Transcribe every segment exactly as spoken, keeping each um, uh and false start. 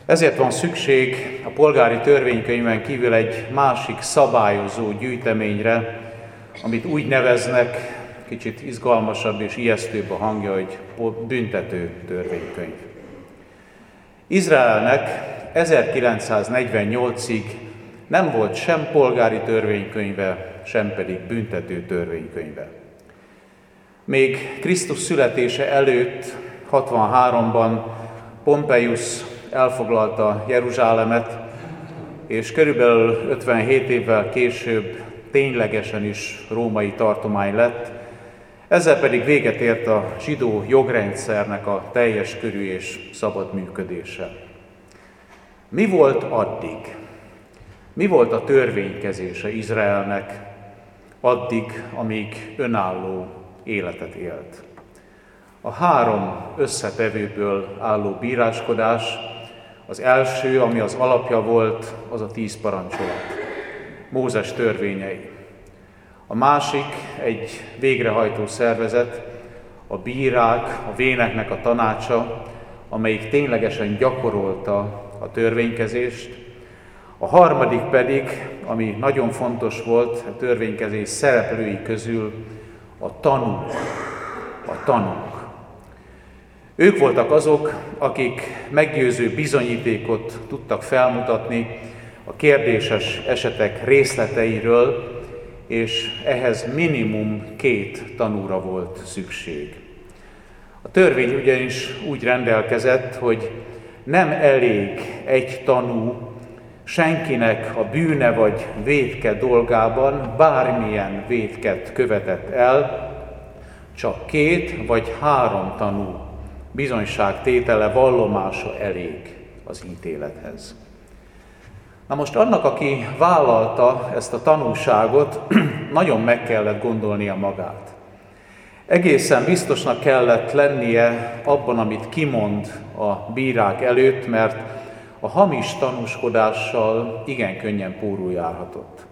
Ezért van szükség a polgári törvénykönyven kívül egy másik szabályozó gyűjteményre, amit úgy neveznek, kicsit izgalmasabb és ijesztőbb a hangja, hogy büntető törvénykönyv. Izraelnek ezerkilencszáznegyvennyolcig nem volt sem polgári törvénykönyve, sem pedig büntető törvénykönyve. Még Krisztus születése előtt, hatvanháromban Pompeius elfoglalta Jeruzsálemet, és körülbelül ötvenhét évvel később ténylegesen is római tartomány lett, ezzel pedig véget ért a zsidó jogrendszernek a teljes körű és szabad működése. Mi volt addig? Mi volt a törvénykezése Izraelnek addig, amíg önálló életet élt? A három összetevőből álló bíráskodás, az első, ami az alapja volt, az a tíz parancsolat, Mózes törvényei. A másik egy végrehajtó szervezet, a bírák, a véneknek a tanácsa, amelyik ténylegesen gyakorolta a törvénykezést. A harmadik pedig, ami nagyon fontos volt a törvénykezés szereplői közül, a tanúk. A tanúk. Ők voltak azok, akik meggyőző bizonyítékot tudtak felmutatni a kérdéses esetek részleteiről, és ehhez minimum két tanúra volt szükség. A törvény ugyanis úgy rendelkezett, hogy nem elég egy tanú senkinek a bűne vagy vétke dolgában bármilyen vétket követett el, csak két vagy három tanú bizonyságtétele, vallomása elég az ítélethez. Na most annak, aki vállalta ezt a tanúságot, nagyon meg kellett gondolnia magát. Egészen biztosnak kellett lennie abban, amit kimond a bírák előtt, mert a hamis tanúskodással igen könnyen pórul járhatott.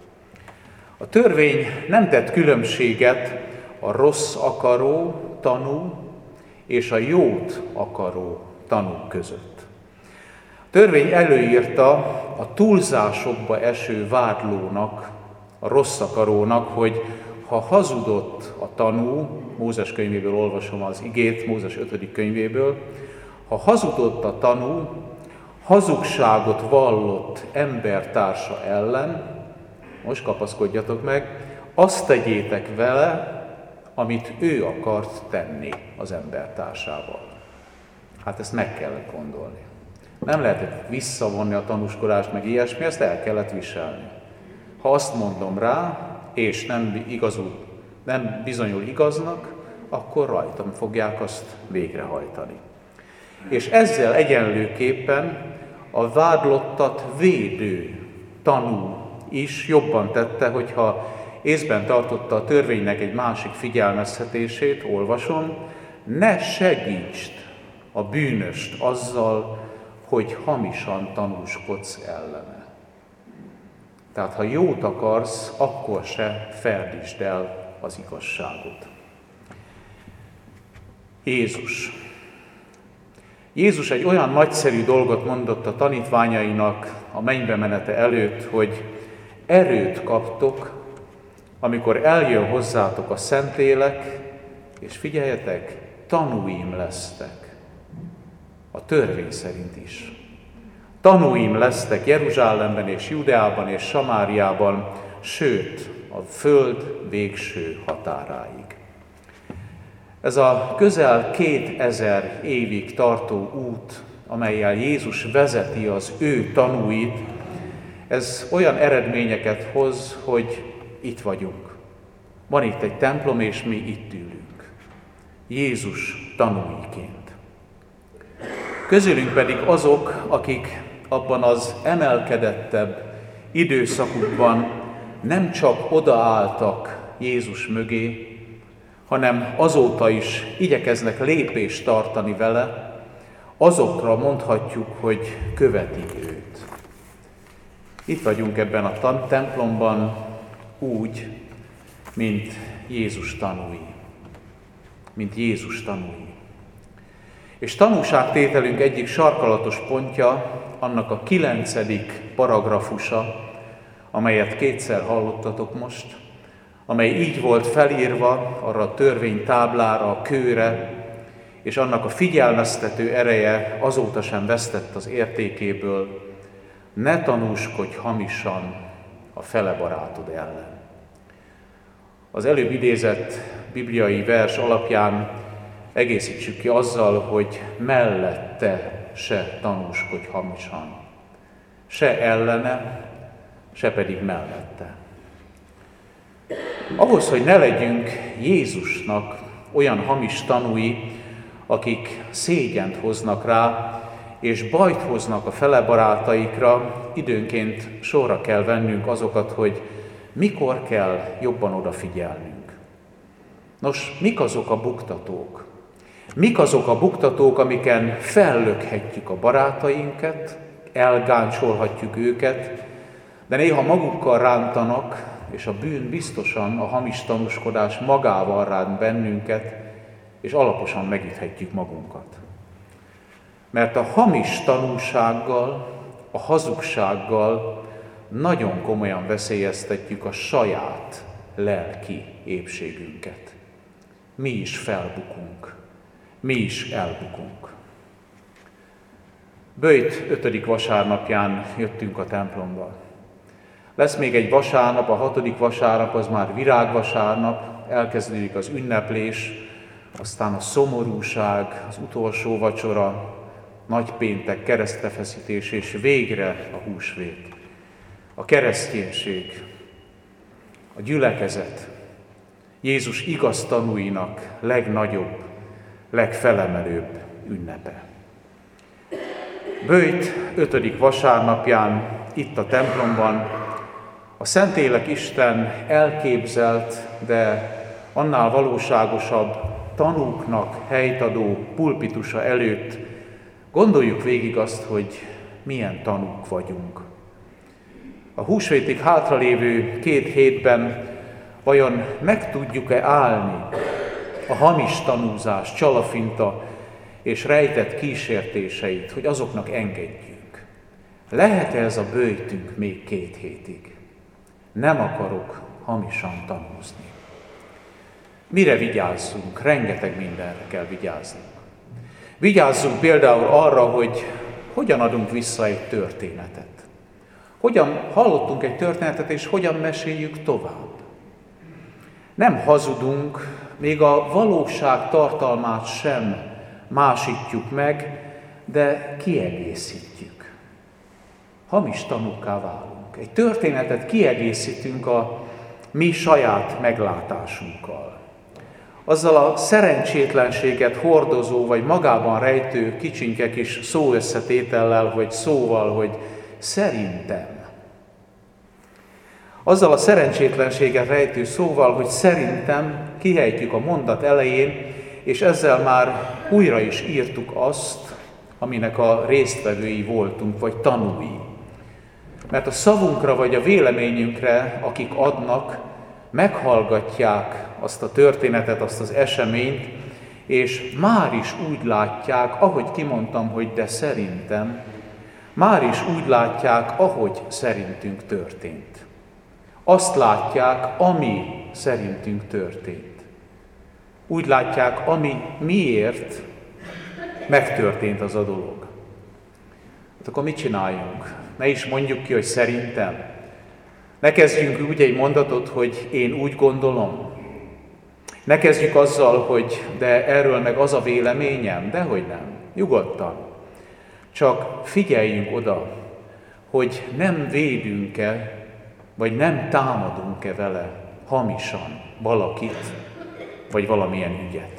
A törvény nem tett különbséget a rossz akaró tanú és a jót akaró tanúk között. A törvény előírta a túlzásokba eső vádlónak, a rossz akarónak, hogy ha hazudott a tanú, Mózes könyvéből olvasom az igét, Mózes ötödik könyvéből, ha hazudott a tanú, hazugságot vallott embertársa ellen, most kapaszkodjatok meg, azt tegyétek vele, amit ő akart tenni az embertársával. Hát ezt meg kellett gondolni. Nem lehetett visszavonni a tanúskodást, meg ilyesmi, ezt el kellett viselni. Ha azt mondom rá, és nem, igazul, nem bizonyul igaznak, akkor rajtam fogják azt végrehajtani. És ezzel egyenlőképpen a vádlottat védő tanú is jobban tette, hogyha észben tartotta a törvénynek egy másik figyelmeztetését, olvasom, ne segítsd a bűnöst azzal, hogy hamisan tanúskodsz ellene. Tehát ha jót akarsz, akkor se ferdítsd el az igazságot. Jézus. Jézus egy olyan nagyszerű dolgot mondott a tanítványainak a mennybe menete előtt, hogy erőt kaptok, amikor eljön hozzátok a Szentlélek, és figyeljetek, tanúim lesztek. A törvény szerint is. Tanúim lesztek Jeruzsálemben és Judeában és Samáriában, sőt, a föld végső határáig. Ez a közel kétezer évig tartó út, amellyel Jézus vezeti az ő tanúit, ez olyan eredményeket hoz, hogy itt vagyunk. Van itt egy templom, és mi itt ülünk. Jézus tanúiként. Közülünk pedig azok, akik abban az emelkedettebb időszakukban nem csak odaálltak Jézus mögé, hanem azóta is igyekeznek lépést tartani vele, azokra mondhatjuk, hogy követik őt. Itt vagyunk ebben a templomban úgy, mint Jézus tanúi. Mint Jézus tanúi. És tanúságtételünk egyik sarkalatos pontja, annak a kilencedik paragrafusa, amelyet kétszer hallottatok most, amely így volt felírva arra a törvénytáblára, a kőre, és annak a figyelmeztető ereje azóta sem vesztett az értékéből: ne tanúskodj hamisan a fele barátod ellen. Az előbb idézett bibliai vers alapján egészítsük ki azzal, hogy mellette se tanúskodj hamisan. Se ellene, se pedig mellette. Ahhoz, hogy ne legyünk Jézusnak olyan hamis tanúi, akik szégyent hoznak rá, és bajt hoznak a fele barátaikra, időnként sorra kell vennünk azokat, hogy mikor kell jobban odafigyelnünk. Nos, mik azok a buktatók? Mik azok a buktatók, amiken fellökhetjük a barátainkat, elgáncsolhatjuk őket, de néha magukkal rántanak, és a bűn biztosan, a hamis tanúskodás magával ránt bennünket, és alaposan megíthetjük magunkat. Mert a hamis tanúsággal, a hazugsággal nagyon komolyan veszélyeztetjük a saját lelki épségünket. Mi is felbukunk, mi is elbukunk. Böjt ötödik vasárnapján jöttünk a templomba. Lesz még egy vasárnap, a hatodik vasárnap, az már virágvasárnap, elkezdődik az ünneplés, aztán a szomorúság, az utolsó vacsora, nagypéntek, keresztrefeszítés, és végre a húsvét. A kereszténység, a gyülekezet, Jézus igaz tanúinak legnagyobb, legfelemelőbb ünnepe. Böjt ötödik vasárnapján, itt a templomban, a Szentlélek Isten elképzelt, de annál valóságosabb tanúknak helytadó pulpitusa előtt gondoljuk végig azt, hogy milyen tanúk vagyunk. A húsvétig hátralévő két hétben vajon meg tudjuk-e állni a hamis tanúzás, csalafinta és rejtett kísértéseit, hogy azoknak engedjünk? Lehet-e ez a böjtünk még két hétig? Nem akarok hamisan tanúzni. Mire vigyázzunk? Rengeteg mindenre kell vigyáznunk. Vigyázzunk például arra, hogy hogyan adunk vissza egy történetet. Hogyan hallottunk egy történetet, és hogyan meséljük tovább. Nem hazudunk, még a valóság tartalmát sem másítjuk meg, de kiegészítjük. Hamis tanúkká válunk. Egy történetet kiegészítünk a mi saját meglátásunkkal. Azzal a szerencsétlenséget hordozó, vagy magában rejtő kicsinke kis szóösszetétellel, vagy szóval, hogy szerintem. Azzal a szerencsétlenséget rejtő szóval, hogy szerintem kihelytjük a mondat elején, és ezzel már újra is írtuk azt, aminek a résztvevői voltunk, vagy tanúi. Mert a szavunkra, vagy a véleményünkre, akik adnak, meghallgatják azt a történetet, azt az eseményt, és már is úgy látják, ahogy kimondtam, hogy de szerintem, már is úgy látják, ahogy szerintünk történt. Azt látják, ami szerintünk történt. Úgy látják, ami miért megtörtént az a dolog. Hát akkor mit csináljunk? Ne is mondjuk ki, hogy szerintem. Ne kezdjünk úgy egy mondatot, hogy én úgy gondolom. Ne kezdjük azzal, hogy de erről meg az a véleményem, dehogy nem. Nyugodtan. Csak figyeljünk oda, hogy nem védünk-e, vagy nem támadunk-e vele hamisan valakit, vagy valamilyen ügyet.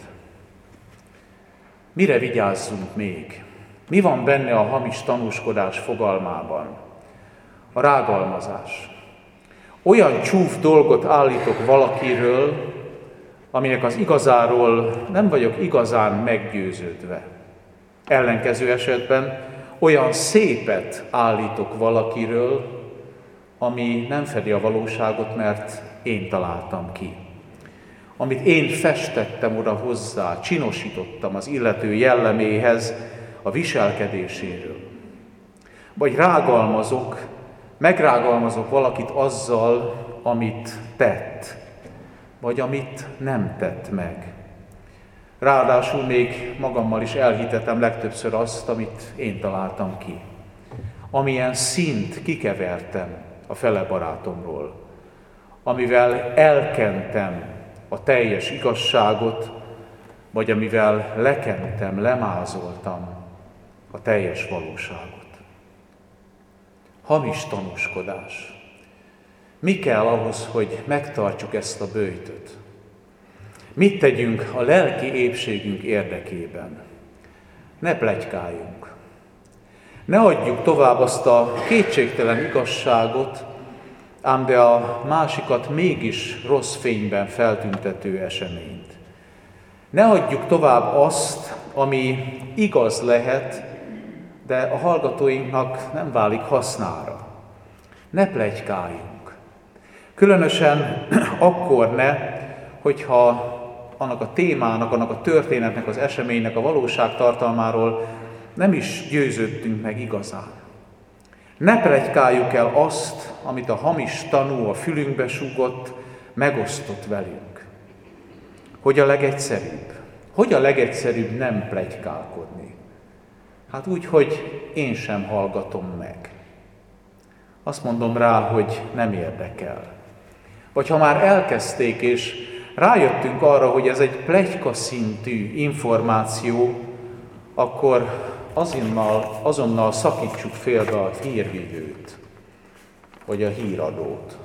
Mire vigyázzunk még? Mi van benne a hamis tanúskodás fogalmában? A rágalmazás. Olyan csúf dolgot állítok valakiről, aminek az igazáról nem vagyok igazán meggyőződve. Ellenkező esetben olyan szépet állítok valakiről, ami nem fedi a valóságot, mert én találtam ki. amit én festettem oda hozzá, csinosítottam az illető jelleméhez, a viselkedéséről. Vagy rágalmazok, megrágalmazok valakit azzal, amit tett, vagy amit nem tett meg. Ráadásul még magammal is elhitetem legtöbbször azt, amit én találtam ki. Amilyen színt kikevertem a fele barátomról, amivel elkentem a teljes igazságot, vagy amivel lekentem, lemázoltam a teljes valóságot. Hamis tanúskodás. Mi kell ahhoz, hogy megtartsuk ezt a böjtöt? Mit tegyünk a lelki épségünk érdekében? Ne pletykáljunk. Ne adjuk tovább azt a kétségtelen igazságot, ám de a másikat mégis rossz fényben feltüntető eseményt. Ne adjuk tovább azt, ami igaz lehet, de a hallgatóinknak nem válik hasznára. Ne pletykáljunk. Különösen akkor ne, hogyha annak a témának, annak a történetnek, az eseménynek a valóság tartalmáról nem is győződtünk meg igazán. Ne pletykáljuk el azt, amit a hamis tanú a fülünkbe súgott, megosztott velünk. Hogy a legegyszerűbb? Hogy a legegyszerűbb nem pletykálkodni? Hát úgy, hogy én sem hallgatom meg. Azt mondom rá, hogy nem érdekel. Vagy ha már elkezdték, és rájöttünk arra, hogy ez egy pletyka szintű információ, akkor azonnal, azonnal szakítsuk félbe a hírvívőt, vagy a híradót.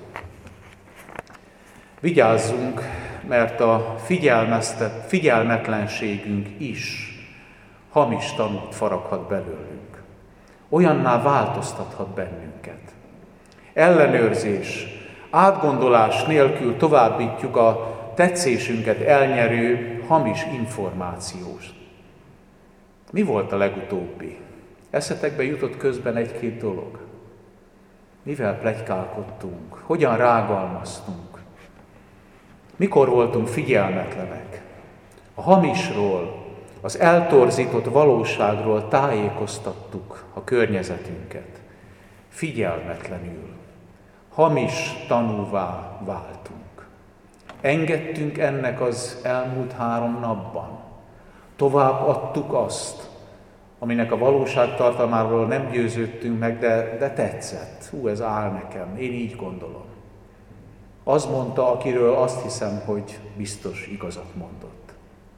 Vigyázzunk, mert a figyelmetlenségünk is hamis tanút faraghat belőlünk. Olyanná változtathat bennünket. Ellenőrzés, átgondolás nélkül továbbítjuk a tetszésünket elnyerő hamis információt. Mi volt a legutóbbi? Eszetekbe jutott közben egy-két dolog? Mivel pletykálkodtunk? Hogyan rágalmaztunk? Mikor voltunk figyelmetlenek? A hamisról, az eltorzított valóságról tájékoztattuk a környezetünket. Figyelmetlenül, hamis tanúvá váltunk. Engedtünk ennek az elmúlt három napban. Tovább adtuk azt, aminek a valóság tartalmáról nem győződtünk meg, de, de tetszett. Hú, ez áll nekem, én így gondolom. Az mondta, akiről azt hiszem, hogy biztos igazat mondott.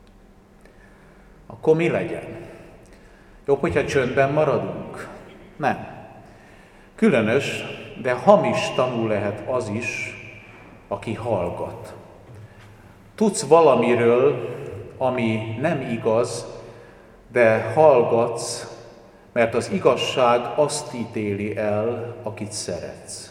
Akkor mi legyen? Jobb, hogyha csöndben maradunk? Nem. Különös, de hamis tanú lehet az is, aki hallgat. Tudsz valamiről, ami nem igaz, de hallgatsz, mert az igazság azt ítéli el, akit szeretsz.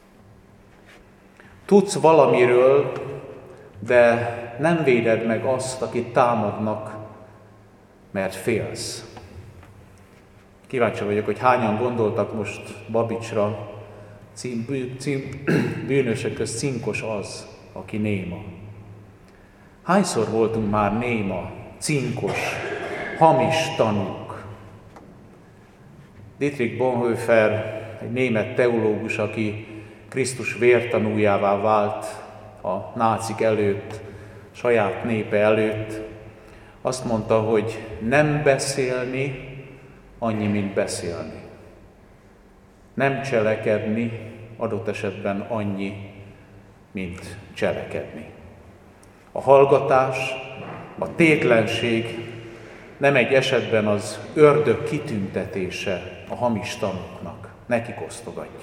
Tudsz valamiről, de nem véded meg azt, akit támadnak, mert félsz. Kíváncsi vagyok, hogy hányan gondoltak most Babicsra, cím, cím, bűnösök közt cinkos az, aki néma. Hányszor voltunk már néma, cinkos, hamis tanúk? Dietrich Bonhoeffer, egy német teológus, aki Krisztus vértanújává vált a nácik előtt, saját népe előtt, azt mondta, hogy nem beszélni annyi, mint beszélni. Nem cselekedni adott esetben annyi, mint cselekedni. A hallgatás, a tétlenség nem egy esetben az ördög kitüntetése a hamis tanúknak, nekik osztogatja.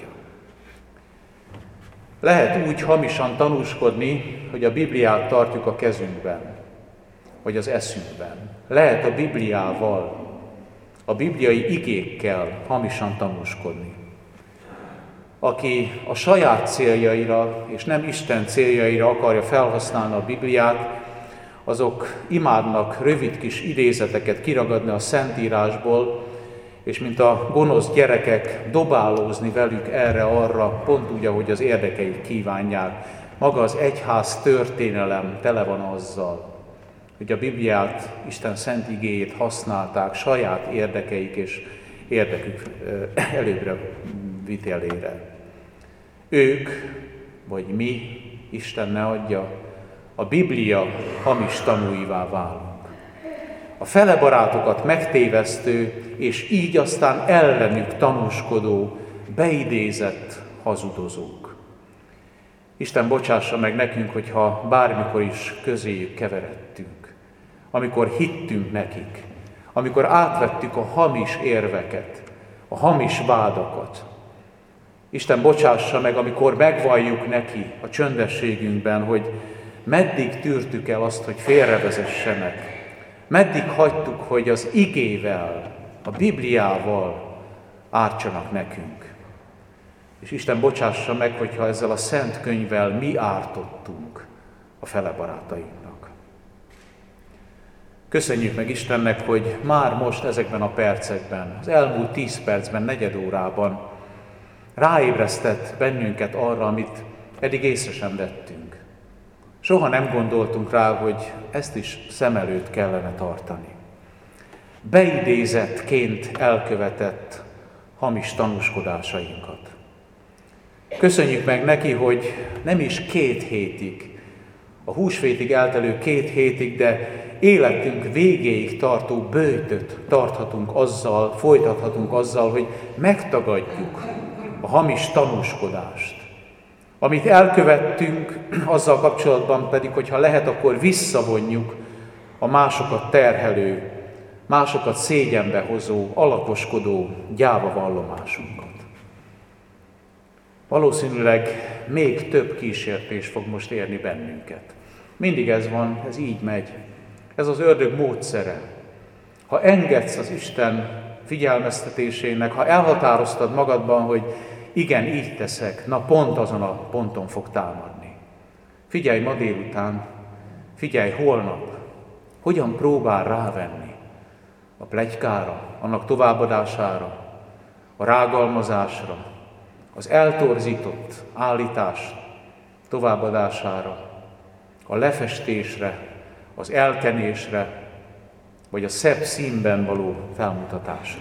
Lehet úgy hamisan tanúskodni, hogy a Bibliát tartjuk a kezünkben, vagy az eszünkben. Lehet a Bibliával, a bibliai igékkel hamisan tanúskodni. Aki a saját céljaira és nem Isten céljaira akarja felhasználni a Bibliát, azok imádnak rövid kis idézeteket kiragadni a Szentírásból, és mint a gonosz gyerekek dobálózni velük erre-arra, pont úgy, ahogy az érdekeik kívánják. maga az egyház történelem tele van azzal, hogy a Bibliát, Isten szent igéjét használták saját érdekeik és érdekük előbbre vitelére. Ők, vagy mi, Isten ne adja, a Biblia hamis tanúivá válunk. A fele barátokat megtévesztő, és így aztán ellenük tanúskodó, beidézett hazudozók. Isten bocsássa meg nekünk, hogyha bármikor is közéjük keveredtünk, amikor hittünk nekik, amikor átvettük a hamis érveket, a hamis vádakat. Isten bocsássa meg, amikor megvalljuk neki a csöndességünkben, hogy meddig tűrtük el azt, hogy félrevezessenek, meddig hagytuk, hogy az igével, a Bibliával ártsanak nekünk. És Isten bocsássa meg, hogyha ezzel a szent könyvvel mi ártottunk a fele barátainknak. Köszönjük meg Istennek, hogy már most ezekben a percekben, az elmúlt tíz percben, negyed órában ráébresztett bennünket arra, amit eddig észre sem vettünk. Soha nem gondoltunk rá, hogy ezt is szem előtt kellene tartani. Beidézettként elkövetett hamis tanúskodásainkat. Köszönjük meg neki, hogy nem is két hétig, a húsvétig eltelő két hétig, de életünk végéig tartó böjtöt tarthatunk azzal, folytathatunk azzal, hogy megtagadjuk a hamis tanúskodást. Amit elkövettünk, azzal kapcsolatban pedig, hogyha lehet, akkor visszavonjuk a másokat terhelő, másokat szégyenbe hozó, alakoskodó gyáva vallomásunkat. Valószínűleg még több kísértés fog most érni bennünket. Mindig ez van, ez így megy. Ez az ördög módszere. Ha engedsz az Isten figyelmeztetésének, ha elhatároztad magadban, hogy igen, így teszek, na pont azon a ponton fog támadni. Figyelj ma délután, figyelj holnap, hogyan próbál rávenni a pletykára, annak továbbadására, a rágalmazásra, az eltorzított állítás továbbadására, a lefestésre, az elkenésre, vagy a szebb színben való felmutatásra.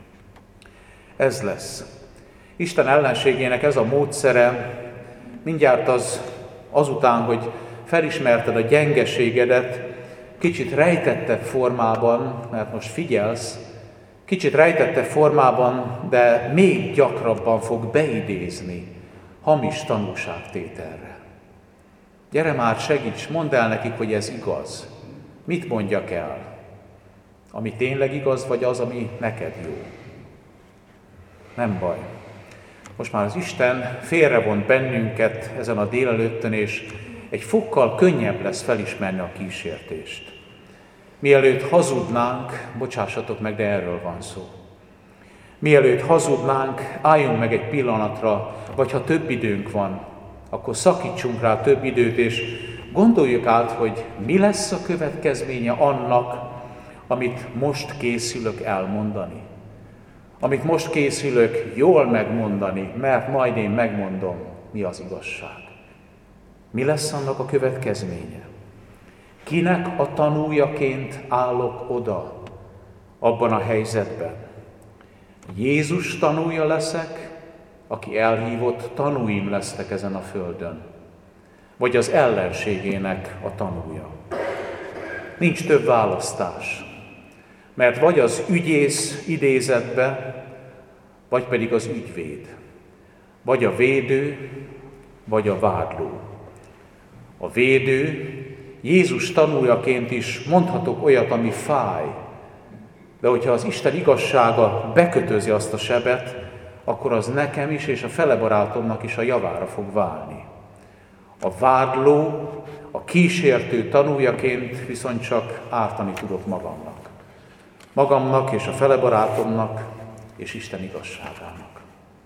Ez lesz. Isten ellenségének ez a módszere, mindjárt az, azután, hogy felismerted a gyengeségedet, kicsit rejtettebb formában, mert most figyelsz, kicsit rejtettebb formában, de még gyakrabban fog beidézni hamis tanúságtételre. Gyere már, segíts, mondd el nekik, hogy ez igaz. Mit mondjak el? Ami tényleg igaz, vagy az, ami neked jó? Nem baj. Most már az Isten félrevont bennünket ezen a délelőttön, és egy fokkal könnyebb lesz felismerni a kísértést. Mielőtt hazudnánk, bocsássatok meg, de erről van szó. Mielőtt hazudnánk, álljunk meg egy pillanatra, vagy ha több időnk van, akkor szakítsunk rá több időt, és gondoljuk át, hogy mi lesz a következménye annak, amit most készülök elmondani. Amit most készülök jól megmondani, mert majd én megmondom, mi az igazság. Mi lesz annak a következménye? Kinek a tanújaként állok oda abban a helyzetben? Jézus tanúja leszek, aki elhívott tanúim lesznek ezen a földön, vagy az ellenségének a tanúja. Nincs több választás, mert vagy az ügyész idézetbe, vagy pedig az ügyvéd, vagy a védő, vagy a vádló. A védő, Jézus tanújaként is mondhatok olyat, ami fáj, de hogyha az Isten igazsága bekötözi azt a sebet, akkor az nekem is és a fele barátomnak is a javára fog válni. A vádló, a kísértő tanújaként viszont csak ártani tudok magamnak. Magamnak és a fele barátomnak és Isten igazságának.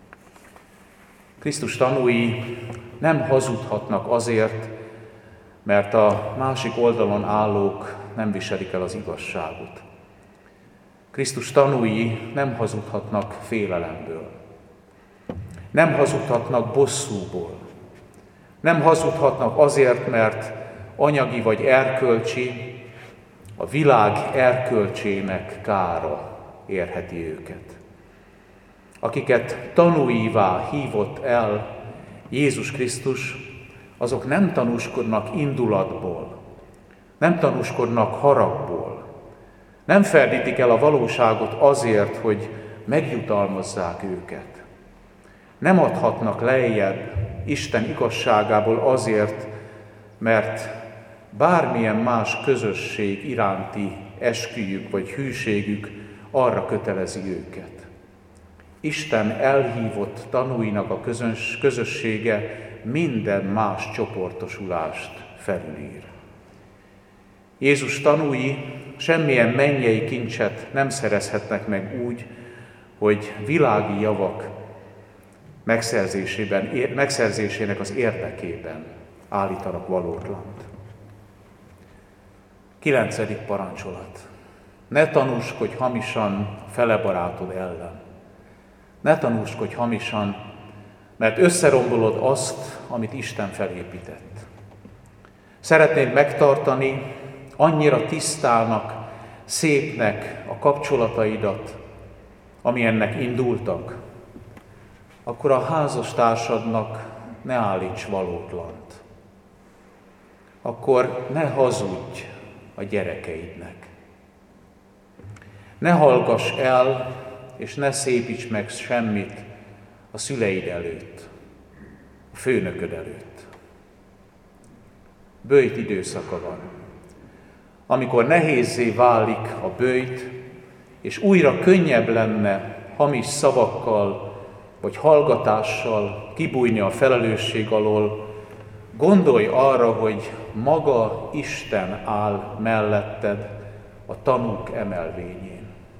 Krisztus tanúi nem hazudhatnak azért, mert a másik oldalon állók nem viselik el az igazságot. Krisztus tanúi nem hazudhatnak félelemből. Nem hazudhatnak bosszúból. Nem hazudhatnak azért, mert anyagi vagy erkölcsi, a világ erkölcsének kára érheti őket. Akiket tanúivá hívott el Jézus Krisztus, azok nem tanúskodnak indulatból, nem tanúskodnak haragból, nem ferdítik el a valóságot azért, hogy megjutalmazzák őket. Nem adhatnak lejjebb Isten igazságából azért, mert bármilyen más közösség iránti esküjük vagy hűségük arra kötelezi őket. Isten elhívott tanúinak a közös, közössége minden más csoportosulást felülír. Jézus tanúi semmilyen mennyei kincset nem szerezhetnek meg úgy, hogy világi javak megszerzésében, megszerzésének az érdekében állítanak valótlant. Kilencedik parancsolat. Ne tanúskodj hamisan fele barátod ellen. Ne tanúskodj hamisan, mert összerombolod azt, amit Isten felépített. Szeretnéd megtartani annyira tisztának, szépnek a kapcsolataidat, amilyennek indultak, akkor a házastársadnak ne állíts valótlant. Akkor ne hazudj a gyerekeidnek. Ne hallgass el, és ne szépíts meg semmit a szüleid előtt, a főnököd előtt. Böjt időszaka van, amikor nehézzé válik a böjt, és újra könnyebb lenne hamis szavakkal vagy hallgatással kibújni a felelősség alól. Gondolj arra, hogy maga Isten áll melletted a tanúk emelvényén.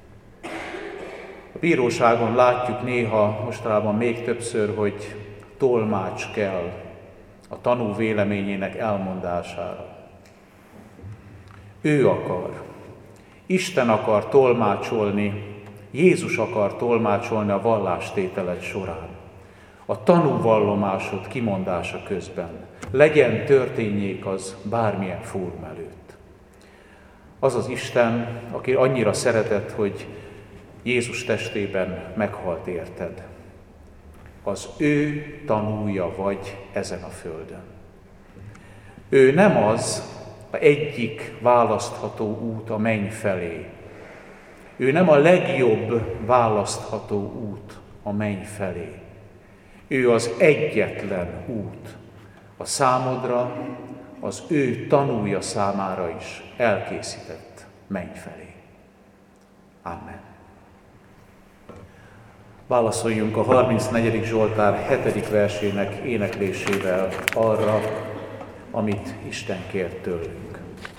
A bíróságon látjuk néha, mostanában még többször, hogy tolmács kell a tanú véleményének elmondására. Ő akar, Isten akar tolmácsolni, Jézus akar tolmácsolni a vallástételed során, a tanúvallomásod kimondása közben. Legyen, történjék az bármilyen fórum előtt. Az az Isten, aki annyira szeretett, hogy Jézus testében meghalt érted. Az ő tanúja vagy ezen a földön. Ő nem az a egyik választható út a menny felé. Ő nem a legjobb választható út a menny felé. Ő az egyetlen út a számodra, az ő tanúja számára is elkészített menny felé. Amen. Válaszoljunk a harmincnegyedik Zsoltár hetedik versének éneklésével arra, amit Isten kért tőlünk.